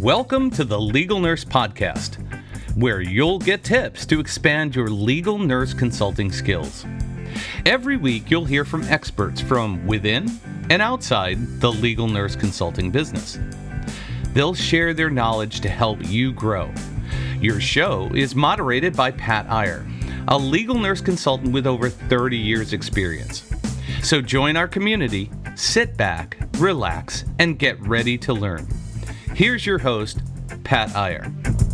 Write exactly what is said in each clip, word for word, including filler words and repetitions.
Welcome to the Legal Nurse Podcast, where you'll get tips to expand your legal nurse consulting skills. Every week, you'll hear from experts from within and outside the legal nurse consulting business. They'll share their knowledge to help you grow. Your show is moderated by Pat Iyer, a legal nurse consultant with over thirty years experience. So join our community, sit back, relax, and get ready to learn. Here's your host, Pat Iyer.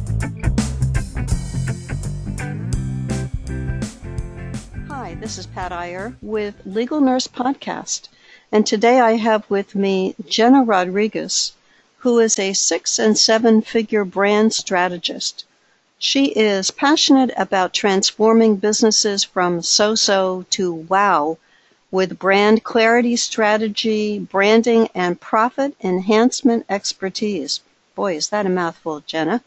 Hi, this is Pat Iyer with Legal Nurse Podcast, and today I have with me Jenna Rodriguez, who is a six and seven figure brand strategist. She is passionate about transforming businesses from so-so to wow with brand clarity, strategy, branding, and profit enhancement expertise. Boy, is that a mouthful, Jenna.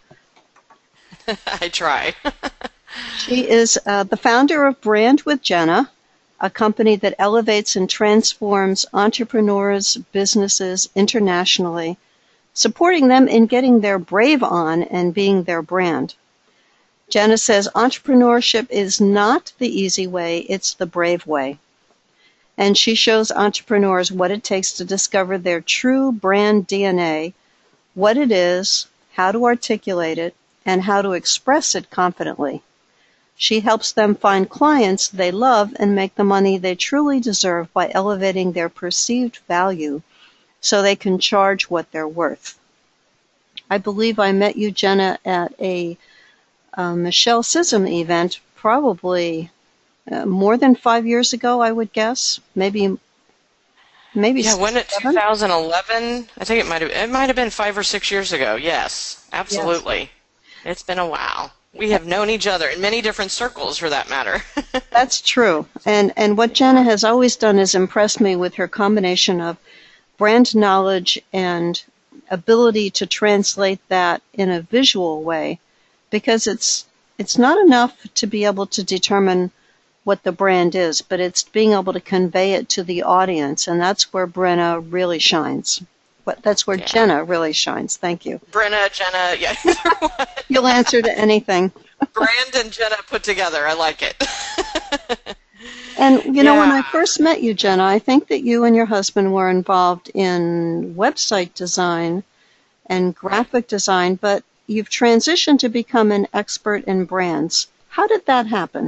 I try. She is uh, the founder of Brand with Jenna, a company that elevates and transforms entrepreneurs' businesses internationally, supporting them in getting their brave on and being their brand. Jenna says entrepreneurship is not the easy way, it's the brave way. And she shows entrepreneurs what it takes to discover their true brand D N A, what it is, how to articulate it, and how to express it confidently. She helps them find clients they love and make the money they truly deserve by elevating their perceived value so they can charge what they're worth. I believe I met you, Jenna, at a uh, Michelle Sissom event probably Uh, more than five years ago, I would guess. Maybe, maybe. Yeah, when it seven? twenty eleven? I think it might have. It might have been five or six years ago. Yes, absolutely. Yes. It's been a while. We have known each other in many different circles, for that matter. That's true. And and what Jenna has always done is impressed me with her combination of brand knowledge and ability to translate that in a visual way, because it's it's not enough to be able to determine what the brand is, but it's being able to convey it to the audience, and that's where Brenna really shines. But that's where yeah. Jenna really shines. Thank you. Brenna, Jenna, yeah. You'll answer to anything. Brand and Jenna put together. I like it. And, you know, yeah. when I first met you, Jenna, I think that you and your husband were involved in website design and graphic design, but you've transitioned to become an expert in brands. How did that happen?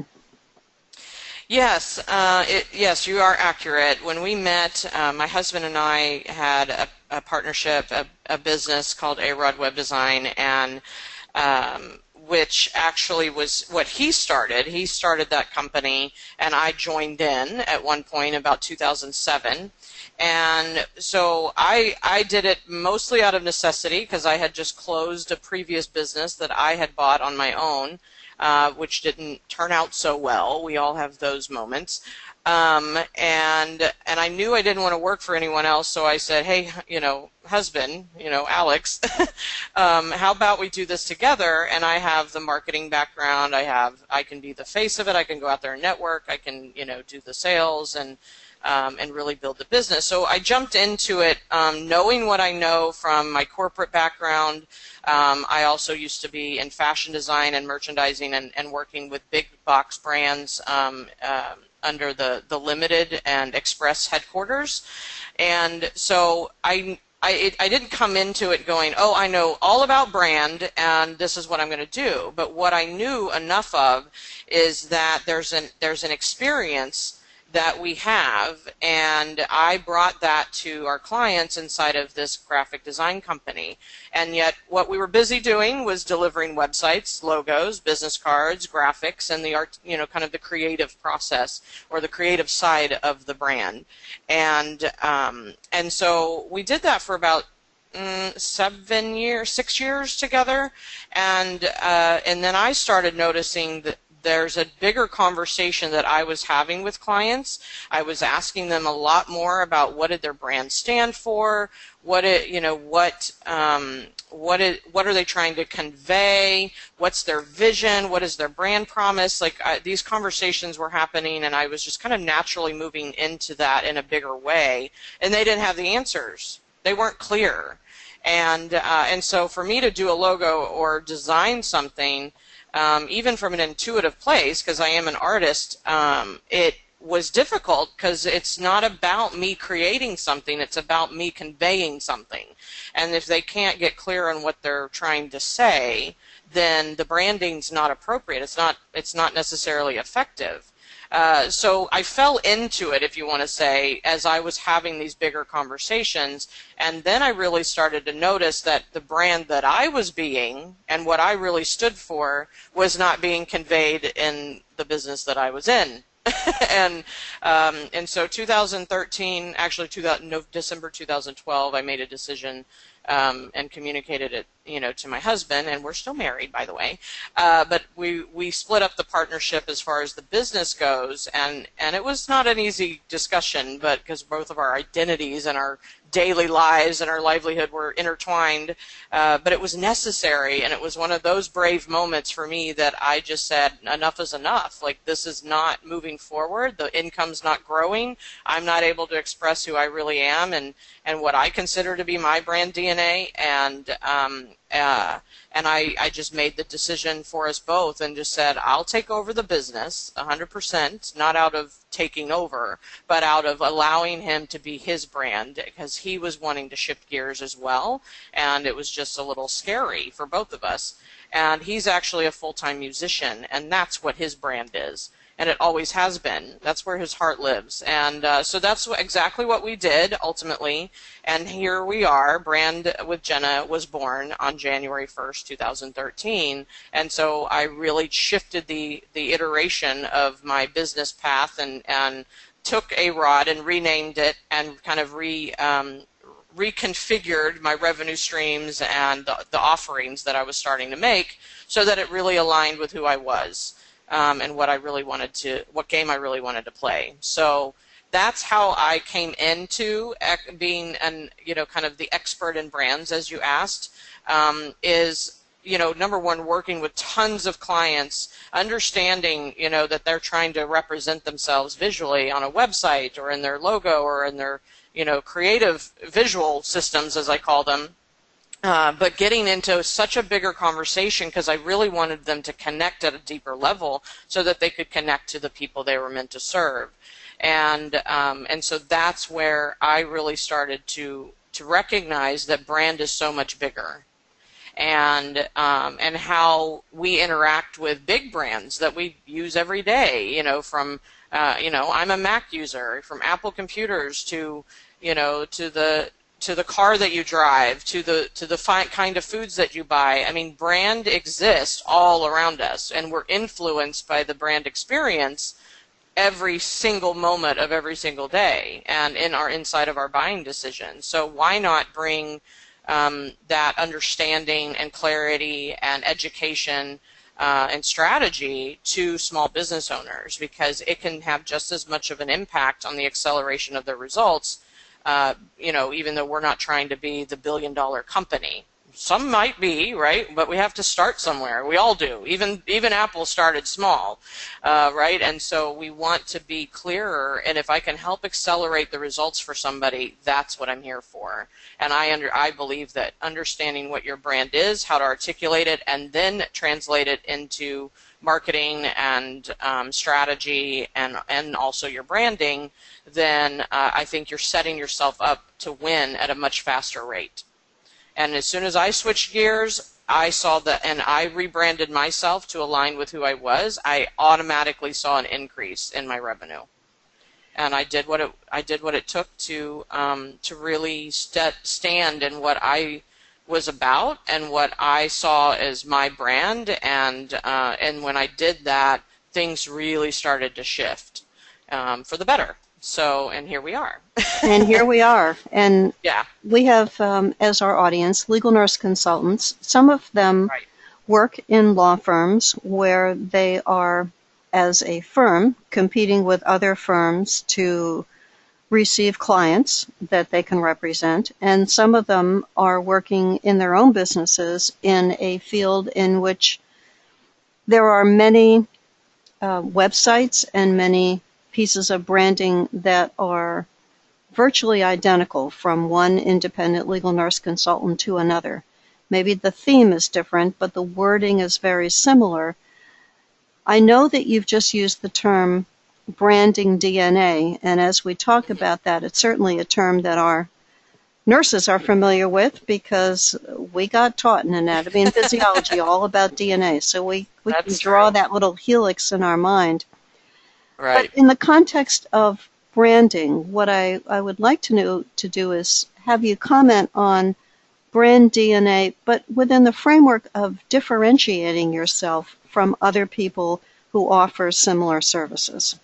Yes, uh, it, yes, you are accurate. When we met, uh, my husband and I had a, a partnership, a, a business called A-Rod Web Design, and um, which actually was what he started. He started that company, and I joined in at one point about two thousand seven. And so I, I did it mostly out of necessity because I had just closed a previous business that I had bought on my own. Uh, which didn't turn out so well. We all have those moments. Um, and and I knew I didn't want to work for anyone else, so I said, hey, you know, husband, you know, Alex, um, how about we do this together? And I have the marketing background. I have, I can be the face of it. I can go out there and network. I can, you know, do the sales and Um, and really build the business. So I jumped into it um, knowing what I know from my corporate background. Um, I also used to be in fashion design and merchandising and, and working with big box brands um, uh, under the, the Limited and Express headquarters. And so I, I, it, I didn't come into it going, oh, I know all about brand and this is what I'm going to do. But what I knew enough of is that there's an, there's an experience that we have, and I brought that to our clients inside of this graphic design company. And yet what we were busy doing was delivering websites, logos, business cards, graphics, and the art, you know, kind of the creative process or the creative side of the brand. And um, and so we did that for about mm, seven years, six years together, and uh, and then I started noticing that there's a bigger conversation that I was having with clients. I was asking them a lot more about what did their brand stand for, what it, you know, what um, what it, what are they trying to convey, what's their vision, what is their brand promise. Like I, these conversations were happening, and I was just kind of naturally moving into that in a bigger way. And they didn't have the answers. They weren't clear. And uh, and so for me to do a logo or design something, um, even from an intuitive place, because I am an artist, um, it was difficult because it's not about me creating something, it's about me conveying something. And if they can't get clear on what they're trying to say, then the branding's not appropriate. It's not, it's not necessarily effective. Uh, so I fell into it, if you want to say, as I was having these bigger conversations, and then I really started to notice that the brand that I was being and what I really stood for was not being conveyed in the business that I was in. and um, and so two thousand thirteen, actually two thousand, no, December two thousand twelve, I made a decision um, and communicated it, you know, to my husband, and we're still married, by the way. Uh, but we we split up the partnership as far as the business goes, and and it was not an easy discussion, but because both of our identities and our daily lives and our livelihood were intertwined, uh, but it was necessary, and it was one of those brave moments for me that I just said, enough is enough. Like, this is not moving forward. The income's not growing. I'm not able to express who I really am and, and what I consider to be my brand D N A, and um, uh, and I, I just made the decision for us both and just said, I'll take over the business one hundred percent, not out of taking over, but out of allowing him to be his brand, because he was wanting to shift gears as well, and it was just a little scary for both of us. And he's actually a full-time musician, and that's what his brand is. And it always has been. That's where his heart lives. And uh, so that's what, exactly what we did, ultimately. And here we are. Brand with Jenna was born on January first, two thousand thirteen. And so I really shifted the, the iteration of my business path and, and took A-Rod and renamed it and kind of re... Um, reconfigured my revenue streams and the, the offerings that I was starting to make so that it really aligned with who I was. Um, and what I really wanted to, what game I really wanted to play. So that's how I came into being an, you know, kind of the expert in brands, as you asked, um, is, you know, number one, working with tons of clients, understanding, you know, that they're trying to represent themselves visually on a website or in their logo or in their, you know, creative visual systems, as I call them. Uh, but getting into such a bigger conversation because I really wanted them to connect at a deeper level so that they could connect to the people they were meant to serve. And um, and so that's where I really started to to recognize that brand is so much bigger, and um, and how we interact with big brands that we use every day. You know, from uh, you know, I'm a Mac user, from Apple computers to you know to the to the car that you drive, to the to the fi- kind of foods that you buy. I mean, brand exists all around us, and we're influenced by the brand experience every single moment of every single day, and in our inside of our buying decisions. So why not bring um, that understanding and clarity and education uh, and strategy to small business owners, because it can have just as much of an impact on the acceleration of their results. Uh, you know, even though we're not trying to be the billion dollar company. Some might be, right? But we have to start somewhere. We all do. Even even Apple started small, uh, right? And so we want to be clearer. And if I can help accelerate the results for somebody, that's what I'm here for. And I under I believe that understanding what your brand is, how to articulate it, and then translate it into marketing and um, strategy and and also your branding, then uh, I think you're setting yourself up to win at a much faster rate. And as soon as I switched gears, I saw that, and I rebranded myself to align with who I was, I automatically saw an increase in my revenue. And I did what it I did what it took to um, to really st- stand in what I was about and what I saw as my brand, and uh, and when I did that, things really started to shift um, for the better. So, and here we are. And here we are. And yeah. we have, um, as our audience, legal nurse consultants. Some of them right. work in law firms where they are, as a firm, competing with other firms to receive clients that they can represent, and some of them are working in their own businesses in a field in which there are many uh, websites and many pieces of branding that are virtually identical from one independent legal nurse consultant to another. Maybe the theme is different, but the wording is very similar. I know that you've just used the term branding D N A, and as we talk about that, it's certainly a term that our nurses are familiar with because we got taught in anatomy and physiology all about D N A, so we, we can draw true. that little helix in our mind. Right. But in the context of branding, what I, I would like to know to do is have you comment on brand D N A, but within the framework of differentiating yourself from other people who offer similar services.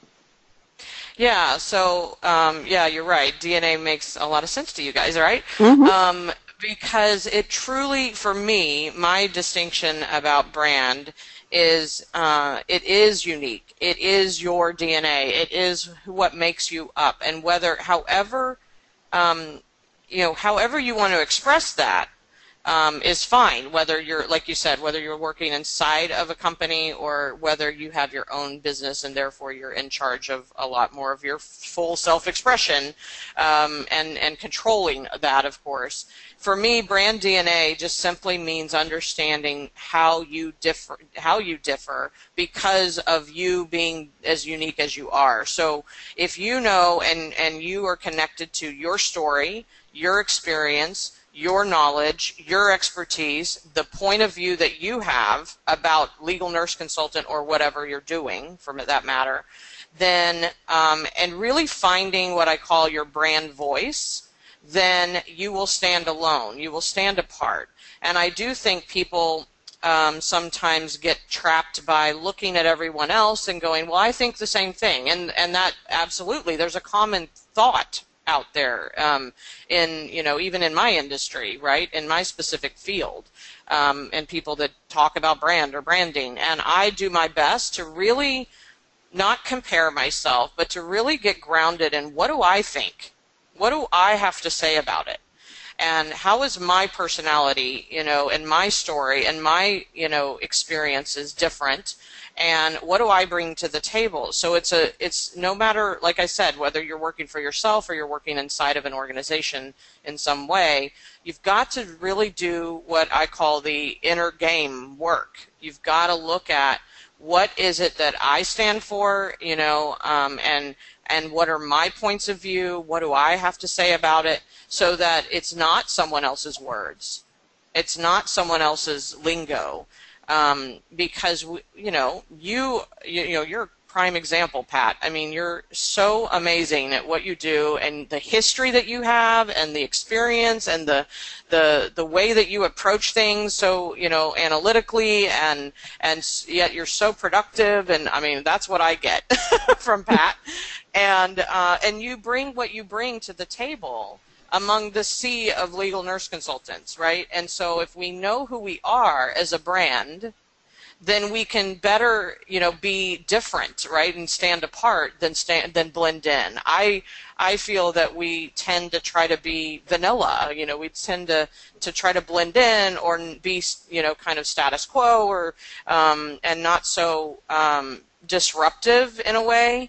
Yeah, so, um, yeah, you're right. D N A makes a lot of sense to you guys, right? Mm-hmm. Um, because it truly, for me, my distinction about brand is uh, it is unique. It is your D N A. It is what makes you up. And whether, however, um, you know, however you want to express that, Um, is fine, whether you're, like you said, whether you're working inside of a company or whether you have your own business and therefore you're in charge of a lot more of your full self-expression um, and, and controlling that, of course. For me, brand D N A just simply means understanding how you differ, how you differ because of you being as unique as you are. So if you know and, and you are connected to your story, your experience, your knowledge, your expertise, the point of view that you have about legal nurse consultant or whatever you're doing, for that matter, then, um, and really finding what I call your brand voice, then you will stand alone. You will stand apart. And I do think people um, sometimes get trapped by looking at everyone else and going, well, I think the same thing. And, and that, absolutely, there's a common thought out there um, in, you know, even in my industry, right, in my specific field, um, and people that talk about brand or branding. And I do my best to really not compare myself, but to really get grounded in what do I think? What do I have to say about it? And how is my personality, you know, and my story and my, you know, experiences different? And what do I bring to the table? So it's a, it's no matter, like I said, whether you're working for yourself or you're working inside of an organization in some way, you've got to really do what I call the inner game work. You've got to look at what is it that I stand for, you know, um, and and what are my points of view? What do I have to say about it? So that it's not someone else's words. It's not someone else's lingo. Um, because, you know, you, you, you know, you're a prime example, Pat. I mean, you're so amazing at what you do and the history that you have and the experience and the, the, the way that you approach things so, you know, analytically and, and yet you're so productive. And I mean, that's what I get from Pat. And, uh, and you bring what you bring to the table among the sea of legal nurse consultants, right? And so if we know who we are as a brand, then we can better, you know, be different, right, and stand apart than stand than blend in. I I feel that we tend to try to be vanilla, you know, we tend to to try to blend in or be, you know, kind of status quo or um, and not so um, disruptive in a way.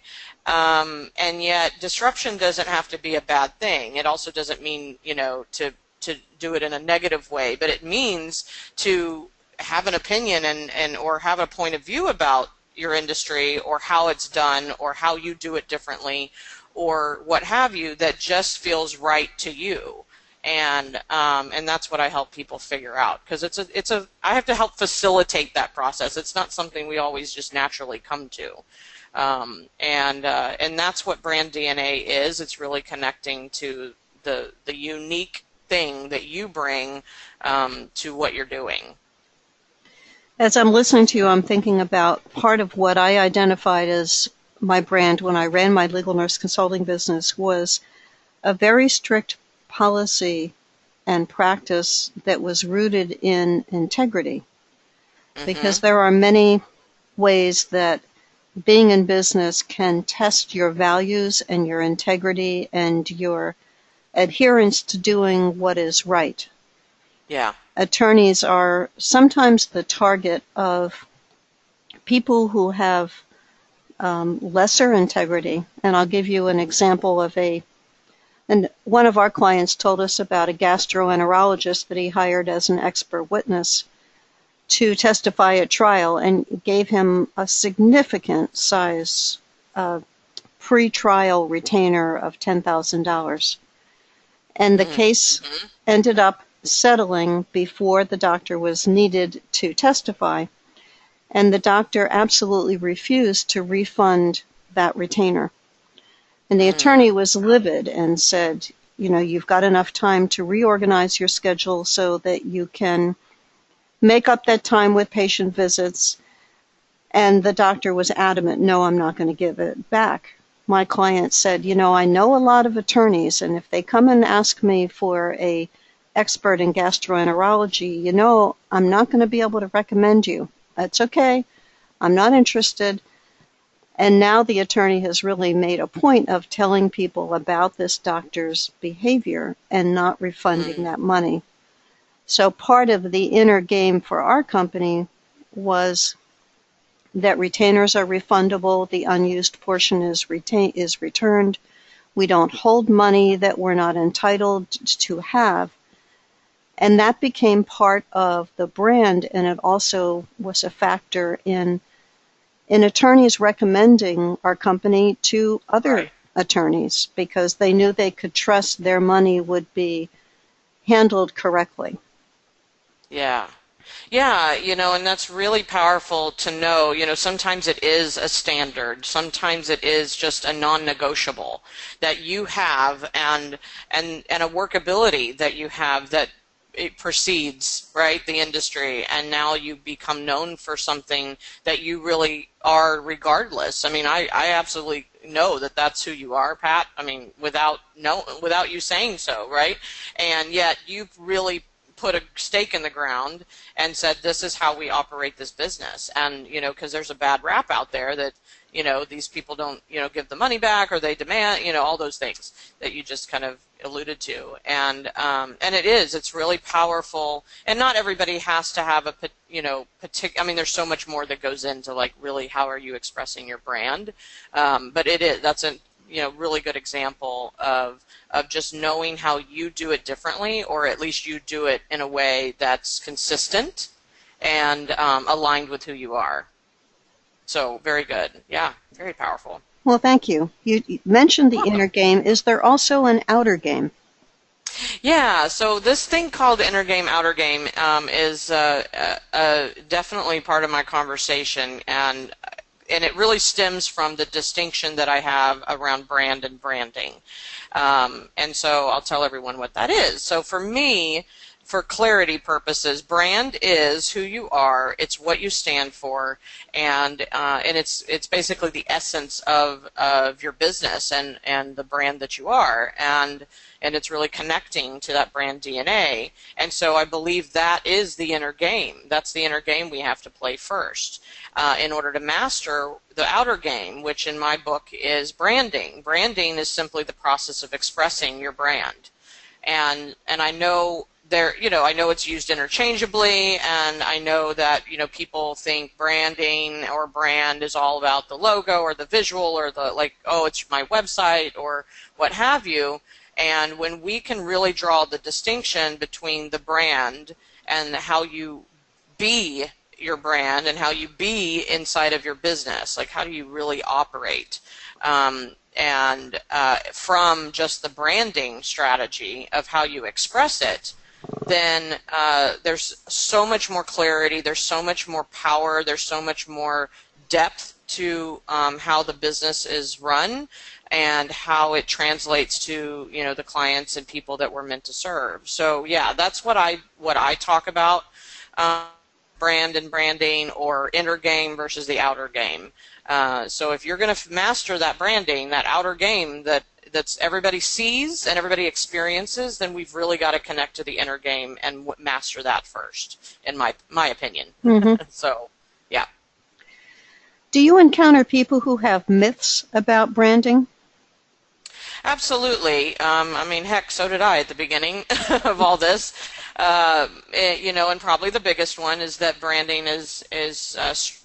Um, and yet disruption doesn't have to be a bad thing. It also doesn't mean, you know, to, to do it in a negative way, but it means to have an opinion and, and or have a point of view about your industry or how it's done or how you do it differently or what have you that just feels right to you. And um, and that's what I help people figure out because it's a it's a I have to help facilitate that process. It's not something we always just naturally come to. Um, and uh, and that's what brand D N A is. It's really connecting to the the unique thing that you bring um, to what you're doing. As I'm listening to you, I'm thinking about part of what I identified as my brand when I ran my legal nurse consulting business was a very strict policy and practice that was rooted in integrity. Mm-hmm. Because there are many ways that being in business can test your values and your integrity and your adherence to doing what is right. Yeah. Attorneys are sometimes the target of people who have um, lesser integrity. And I'll give you an example of a And one of our clients told us about a gastroenterologist that he hired as an expert witness to testify at trial and gave him a significant size uh, pre-trial retainer of ten thousand dollars. And the case ended up settling before the doctor was needed to testify. And the doctor absolutely refused to refund that retainer. And the attorney was livid and said, you know, you've got enough time to reorganize your schedule so that you can make up that time with patient visits. And the doctor was adamant, no, I'm not going to give it back. My client said, you know, I know a lot of attorneys, and if they come and ask me for a expert in gastroenterology, you know, I'm not going to be able to recommend you. That's okay. I'm not interested. And now the attorney has really made a point of telling people about this doctor's behavior and not refunding that money. So part of the inner game for our company was that retainers are refundable, the unused portion is retain is returned. We don't hold money that we're not entitled to have. And that became part of the brand, and it also was a factor in in attorneys recommending our company to other right. attorneys because they knew they could trust their money would be handled correctly. Yeah. Yeah, you know, and that's really powerful to know. You know, sometimes it is a standard. Sometimes it is just a non-negotiable that you have and and and a workability that you have that it precedes, right, the industry, and now you become known for something that you really are regardless. I mean, I, I absolutely know that that's who you are, Pat. I mean, without no, without you saying so, right? And yet you've really put a stake in the ground and said, this is how we operate this business. And, you know, because there's a bad rap out there that, you know, these people don't, you know, give the money back or they demand, you know, all those things that you just kind of alluded to. And um, and it is, it's really powerful. And not everybody has to have a, you know, particular, I mean, there's so much more that goes into, like, really how are you expressing your brand. Um, but it is, that's a, you know, really good example of of just knowing how you do it differently, or at least you do it in a way that's consistent and um, aligned with who you are. So very good. Yeah, very powerful. Well, thank you. You mentioned the inner game. Is there also an outer game? Yeah, so this thing called inner game, outer game um, is uh, uh, uh, definitely part of my conversation, and and it really stems from the distinction that I have around brand and branding. Um, and so I'll tell everyone what that is. So for me, for clarity purposes, brand is who you are. It's what you stand for, and uh, and it's it's basically the essence of of your business and and the brand that you are, and and it's really connecting to that brand D N A. And so I believe that is the inner game. That's the inner game we have to play first uh, in order to master the outer game, which in my book is branding. Branding is simply the process of expressing your brand, and and I know. There, you know, I know it's used interchangeably, and I know that, you know, people think branding or brand is all about the logo or the visual or the, like, oh, it's my website or what have you. And when we can really draw the distinction between the brand and how you be your brand and how you be inside of your business, like how do you really operate, um, and uh, from just the branding strategy of how you express it, then uh, there's so much more clarity, there's so much more power, there's so much more depth to um, how the business is run and how it translates to, you know, the clients and people that we're meant to serve. So yeah, that's what I what I talk about, um, brand and branding, or inner game versus the outer game. Uh, so if you're going to master that branding, that outer game that that's everybody sees and everybody experiences, then we've really got to connect to the inner game and w- master that first, in my my opinion. Mm-hmm. So, yeah. Do you encounter people who have myths about branding? Absolutely. Um, I mean, heck, so did I at the beginning of all this. Uh, it, you know, and probably the biggest one is that branding is is uh,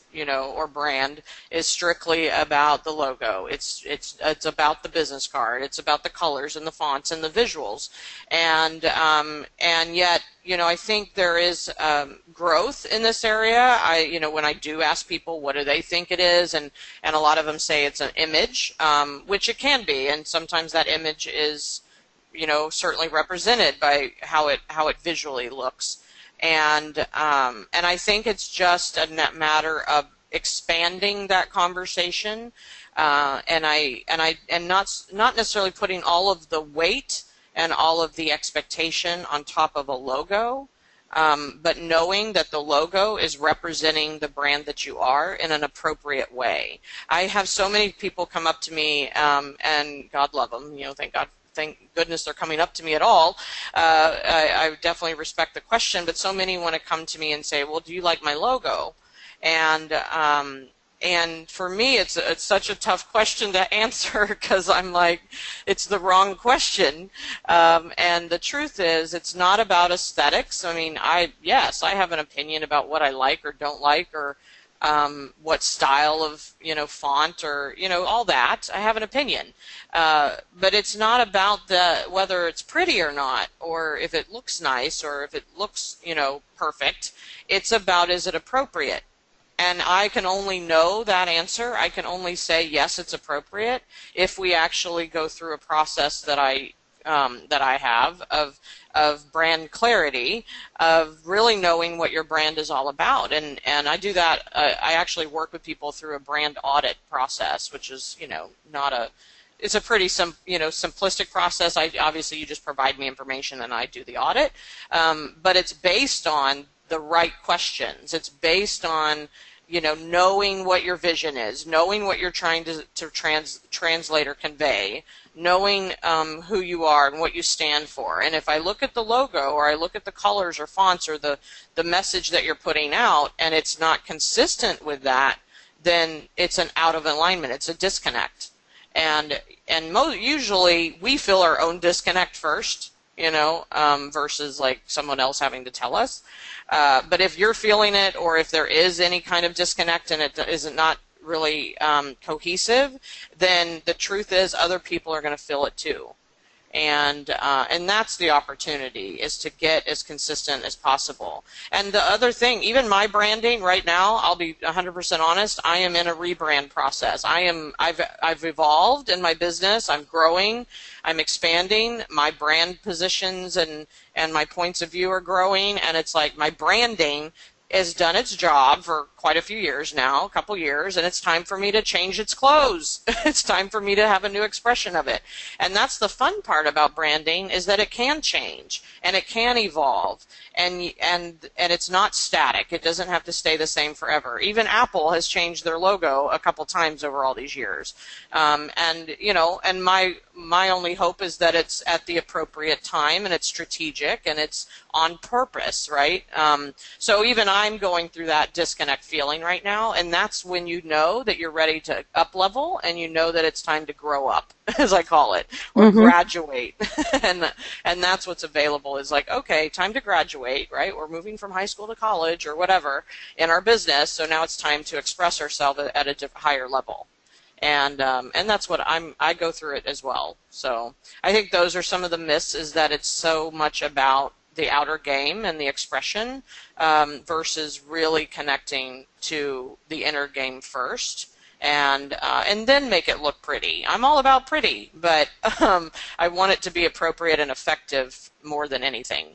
you know, or brand is strictly about the logo. It's it's it's about the business card. It's about the colors and the fonts and the visuals, and um, and yet, you know, I think there is um, growth in this area. I, you know, when I do ask people what do they think it is, and and a lot of them say it's an image, um, which it can be, and sometimes that image is, you know, certainly represented by how it how it visually looks. And um, and I think it's just a matter of expanding that conversation, uh, and I and I and not not necessarily putting all of the weight and all of the expectation on top of a logo, um, but knowing that the logo is representing the brand that you are in an appropriate way. I have so many people come up to me, um, and God love them, you know, thank God. Thank goodness they're coming up to me at all. Uh, I, I definitely respect the question, but so many want to come to me and say, well, do you like my logo? And um, and for me, it's, it's such a tough question to answer because I'm like, it's the wrong question. Um, and the truth is, it's not about aesthetics. I mean, I yes, I have an opinion about what I like or don't like, or Um, what style of, you know, font, or, you know, all that. I have an opinion. Uh, but it's not about the whether it's pretty or not, or if it looks nice, or if it looks, you know, perfect. It's about, is it appropriate? And I can only know that answer. I can only say, yes, it's appropriate, if we actually go through a process that I Um, that I have of of brand clarity, of really knowing what your brand is all about, and and I do that. Uh, I actually work with people through a brand audit process, which is, you know, not a, it's a pretty sim, you know, simplistic process. I obviously you just provide me information and I do the audit, um, but it's based on the right questions. It's based on, you know, knowing what your vision is, knowing what you're trying to to trans translate or convey, knowing um, who you are and what you stand for. And if I look at the logo, or I look at the colors or fonts, or the, the message that you're putting out, and it's not consistent with that, then it's an out of alignment. It's a disconnect. And and mo usually we feel our own disconnect first, you know, um, versus like someone else having to tell us. Uh, but if you're feeling it, or if there is any kind of disconnect and it is not really um, cohesive, then the truth is other people are going to feel it too. And uh, and that's the opportunity, is to get as consistent as possible. And the other thing, even my branding right now, I'll be one hundred percent honest, I am in a rebrand process. I am I've I've evolved in my business. I'm growing. I'm expanding. My brand positions and and my points of view are growing. And it's like my branding has done its job for quite a few years now, a couple years, and it's time for me to change its clothes. It's time for me to have a new expression of it. And that's the fun part about branding, is that it can change and it can evolve, and and and it's not static. It doesn't have to stay the same forever. Even Apple has changed their logo a couple times over all these years. Um, and you know, and my my only hope is that it's at the appropriate time, and it's strategic, and it's on purpose, right? Um, so even I'm going through that disconnect feeling right now, and that's when you know that you're ready to up level, and you know that it's time to grow up, as I call it, or mm-hmm. graduate. and and that's what's available, is like, okay, time to graduate, right? We're moving from high school to college or whatever in our business, so now it's time to express ourselves at a diff- higher level. And um, and that's what I'm. I go through it as well. So I think those are some of the myths, is that it's so much about the outer game and the expression, um, versus really connecting to the inner game first, and uh, and then make it look pretty. I'm all about pretty, but um, I want it to be appropriate and effective more than anything.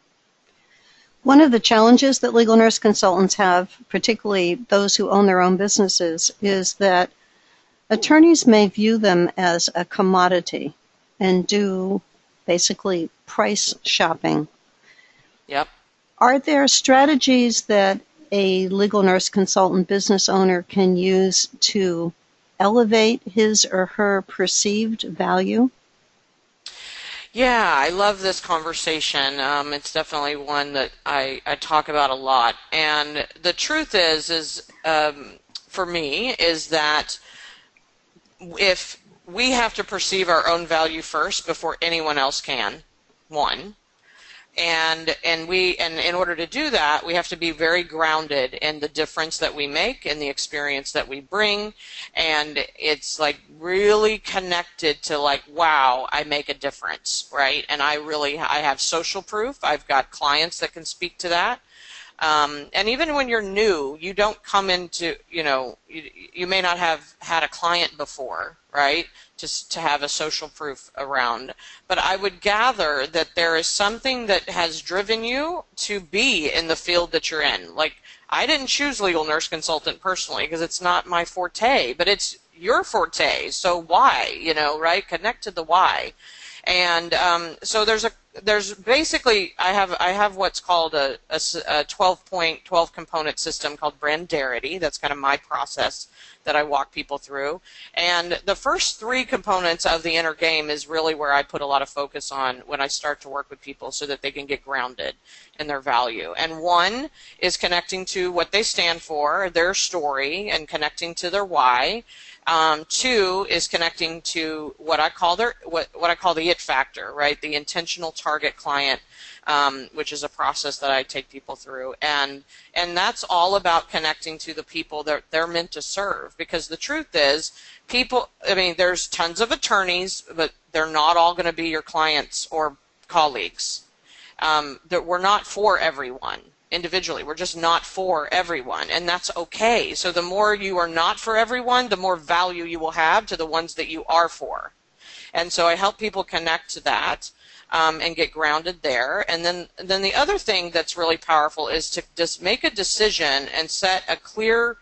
One of the challenges that legal nurse consultants have, particularly those who own their own businesses, is that attorneys may view them as a commodity and do basically price shopping. Yep. Are there strategies that a legal nurse consultant business owner can use to elevate his or her perceived value? Yeah, I love this conversation. Um, it's definitely one that I, I talk about a lot. And the truth is, is um, for me, is that if we have to perceive our own value first before anyone else can, one, And and we and in order to do that, we have to be very grounded in the difference that we make and the experience that we bring. And it's like really connected to like, wow, I make a difference, right? And I really I have social proof. I've got clients that can speak to that. Um, and even when you're new, you don't come into, you know, you, you may not have had a client before, right, just to have a social proof around. But I would gather that there is something that has driven you to be in the field that you're in. Like, I didn't choose legal nurse consultant personally because it's not my forte, but it's your forte. So why, you know, right? Connect to the why. And um, so there's a there's basically I have I have what's called a, a twelve point twelve component system called Brandarity. That's kind of my process that I walk people through. And the first three components of the inner game is really where I put a lot of focus on when I start to work with people so that they can get grounded in their value. And one is connecting to what they stand for, their story, and connecting to their why. Um, two is connecting to what I call their what what I call the it factor, right? The intentional target client, um, which is a process that I take people through, and and that's all about connecting to the people that they're meant to serve. Because the truth is, people. I mean, there's tons of attorneys, but they're not all going to be your clients or colleagues. Um, that we're not for everyone. Individually. We're just not for everyone, and that's okay. So the more you are not for everyone, the more value you will have to the ones that you are for. And so I help people connect to that um, and get grounded there. And then, then the other thing that's really powerful is to just make a decision and set a clear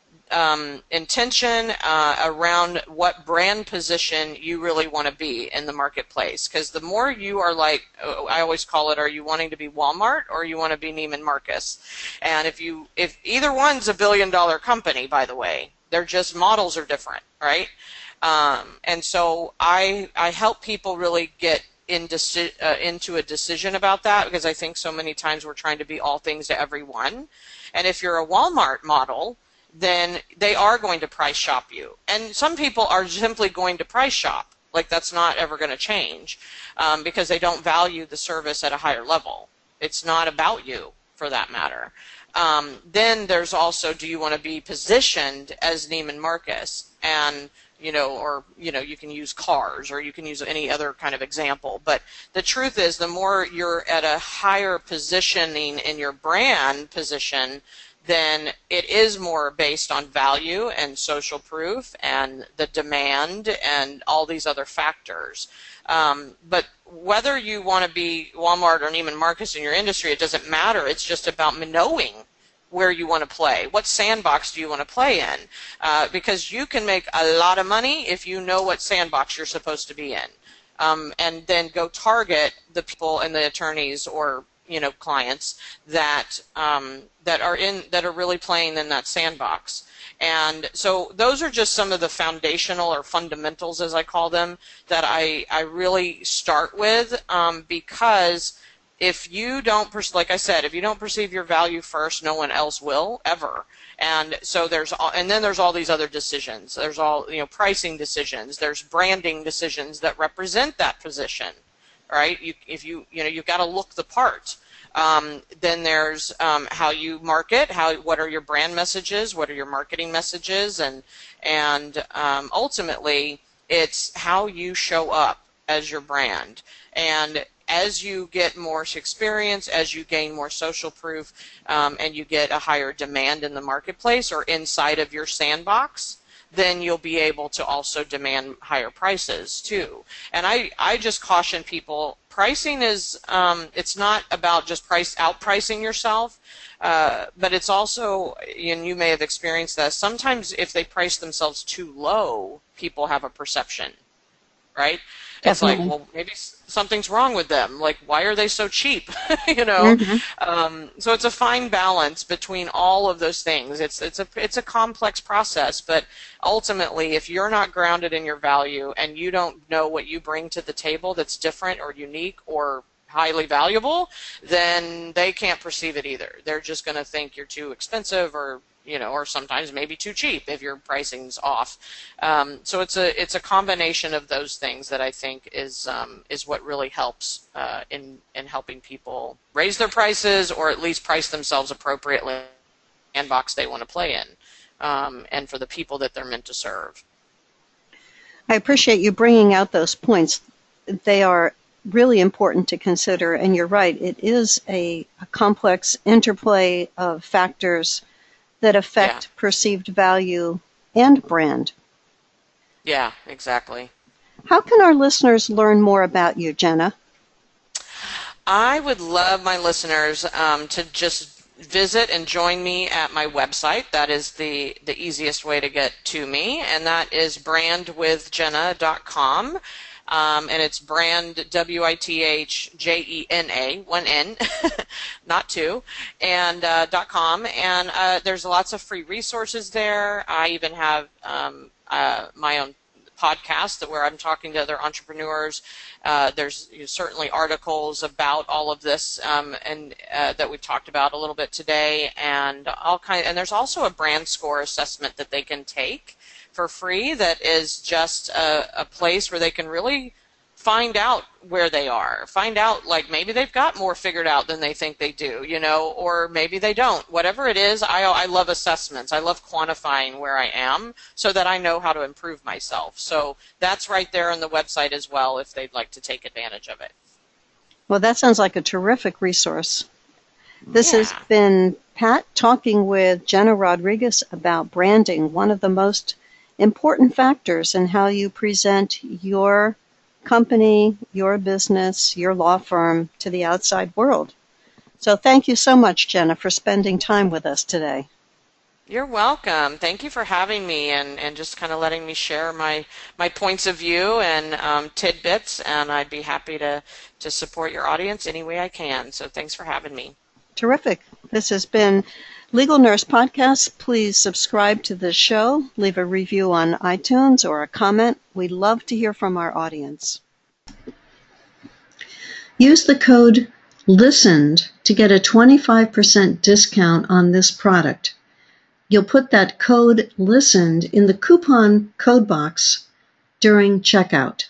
Um, intention uh, around what brand position you really want to be in the marketplace. Because the more you are like, I always call it, are you wanting to be Walmart or you want to be Neiman Marcus? And if you, if either one's a billion dollar company, by the way, they're just models are different, right? Um, and so I I help people really get in deci- uh, into a decision about that, because I think so many times we're trying to be all things to everyone. And if you're a Walmart model, then they are going to price shop you. And some people are simply going to price shop. Like, that's not ever going to change um, because they don't value the service at a higher level. It's not about you, for that matter. Um, then there's also, do you want to be positioned as Neiman Marcus? And, you know, or, you know, you can use cars, or you can use any other kind of example. But the truth is, the more you're at a higher positioning in your brand position, then it is more based on value and social proof and the demand and all these other factors. Um, but whether you want to be Walmart or Neiman Marcus in your industry, it doesn't matter. It's just about knowing where you want to play. What sandbox do you want to play in? Uh, because you can make a lot of money if you know what sandbox you're supposed to be in. Um, and then go target the people and the attorneys or you know, clients that um, that are in that are really playing in that sandbox. And so those are just some of the foundational or fundamentals, as I call them, that I I really start with um, because if you don't, like I said, if you don't perceive your value first, no one else will ever. And so there's all, and then there's all these other decisions. There's all you know, pricing decisions. There's branding decisions that represent that position. Right? You, if you, you know, you've got to look the part. Um, then there's um, how you market. How, what are your brand messages? What are your marketing messages? And and um, ultimately, it's how you show up as your brand. And as you get more experience, as you gain more social proof, um, and you get a higher demand in the marketplace or inside of your sandbox, then you'll be able to also demand higher prices too. And I, I just caution people, pricing is, um, it's not about just price outpricing yourself, uh, but it's also, and you may have experienced that, sometimes if they price themselves too low, people have a perception, right? Definitely. It's like, well, maybe something's wrong with them. Like, why are they so cheap? you know. Mm-hmm. Um, so it's a fine balance between all of those things. It's it's a it's a complex process, but ultimately, if you're not grounded in your value and you don't know what you bring to the table that's different or unique or highly valuable, then they can't perceive it either. They're just going to think you're too expensive or you know, or sometimes maybe too cheap if your pricing's off. Um, so it's a it's a combination of those things that I think is um, is what really helps uh, in in helping people raise their prices, or at least price themselves appropriately in the sandbox they want to play in, um, and for the people that they're meant to serve. I appreciate you bringing out those points. They are really important to consider, and you're right, it is a, a complex interplay of factors that affect Yeah. perceived value and brand. Yeah, exactly. How can our listeners learn more about you, Jenna? I would love my listeners um, to just visit and join me at my website. That is the, the easiest way to get to me, and that is brand with jenna dot com. Um, and it's brand, W I T H J E N A, one N, not two, and uh, .com. And uh, there's lots of free resources there. I even have um, uh, my own podcast that where I'm talking to other entrepreneurs. Uh, there's you know, certainly articles about all of this um, and uh, that we've talked about a little bit today, and all kind. And there's also a brand score assessment that they can take for free that is just a, a place where they can really find out where they are, find out like maybe they've got more figured out than they think they do, you know, or maybe they don't. Whatever it is, I, I love assessments. I love quantifying where I am so that I know how to improve myself. So that's right there on the website as well if they'd like to take advantage of it. Well, that sounds like a terrific resource. This Yeah. has been Pat talking with Jenna Rodriguez about branding, one of the most important factors in how you present your company, your business, your law firm to the outside world. So thank you so much, Jenna, for spending time with us today. You're welcome. Thank you for having me and, and just kind of letting me share my, my points of view and um, tidbits, and I'd be happy to, to support your audience any way I can. So thanks for having me. Terrific. This has been Legal Nurse Podcast. Please subscribe to this show, leave a review on iTunes or a comment. We love to hear from our audience. Use the code LISTENED to get a twenty-five percent discount on this product. You'll put that code LISTENED in the coupon code box during checkout.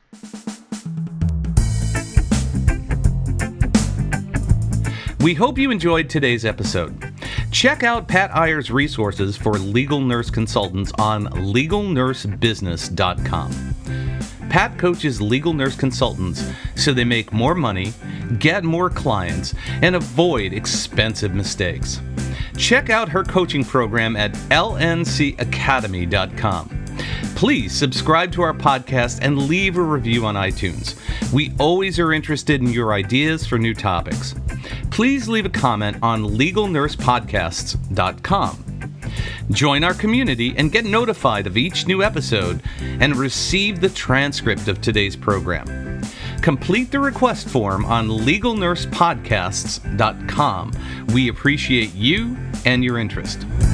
We hope you enjoyed today's episode. Check out Pat Iyer's resources for legal nurse consultants on legal nurse business dot com. Pat coaches legal nurse consultants so they make more money, get more clients, and avoid expensive mistakes. Check out her coaching program at L N C academy dot com. Please subscribe to our podcast and leave a review on iTunes. We always are interested in your ideas for new topics. Please leave a comment on legal nurse podcasts dot com. Join our community and get notified of each new episode and receive the transcript of today's program. Complete the request form on legal nurse podcasts dot com. We appreciate you and your interest.